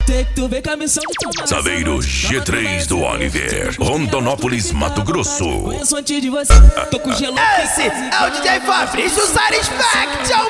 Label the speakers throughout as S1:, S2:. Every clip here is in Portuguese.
S1: Tu vem com a missão de tomar
S2: Saveiro G3 do Oliver, Rondonópolis, Mato Grosso.
S1: Conheço antes de você, tô com gelo.
S3: Esse é o DJ Fabrício Satisfaction.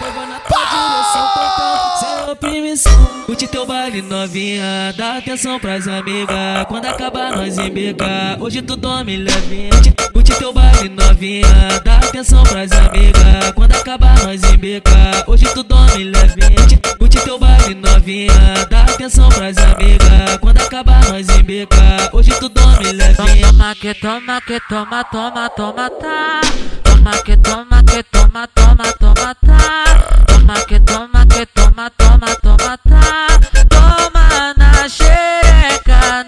S1: Sem oprimição. Curte teu baile novinha, dá atenção pras amigas. Quando acabar nós embica, hoje tu dorme levinha. Curte teu baile novinha, dá atenção pras amigas. Quando acabar nós embica, hoje tu dorme levinha. Curte teu baile novinha, dá atenção pras amigas. Quando acabar nós embica, hoje tu dorme levinha.
S4: Toma que toma que toma, toma, toma, tá. Toma que toma que toma, toma, toma, tá. Toma que toma que toma, toma, toma, tá. Toma na xereca,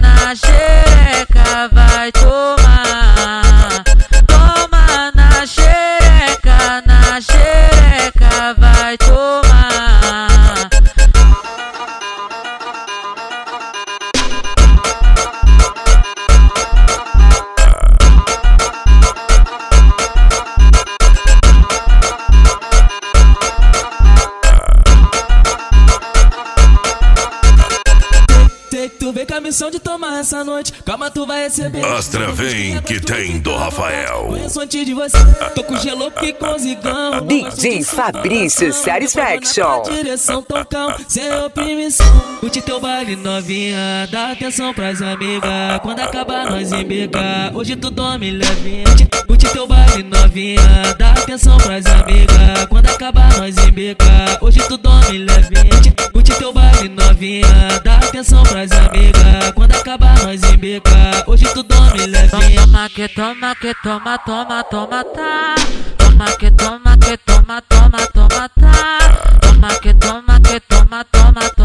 S4: vai tomar. Toma na xereca, vai tomar.
S1: Tu vem com a missão de tomar essa noite, calma tu vai receber.
S2: Astra vem que tem do Rafael.
S1: Conheço antes de você, tô com gelo que com zigão.
S5: DJ Fabrício Satisfaction.
S1: Direção tão calma, sem oprimição. Curte teu baile novinha, dá atenção pras amigas. Quando acabar nós embica, hoje tu dorme levinha. Curte teu baile novinha, dá atenção pras amigas. Quando acabar nós embica, hoje tu dorme levinha. Curte teu baile novinha, dá atenção pras amigas. Quando acabar nós embica, hoje tu dorme levinha.
S4: Toma que toma que toma, toma, toma, tá. Toma que toma que toma, toma, toma, tá. Toma que toma que toma, toma, toma.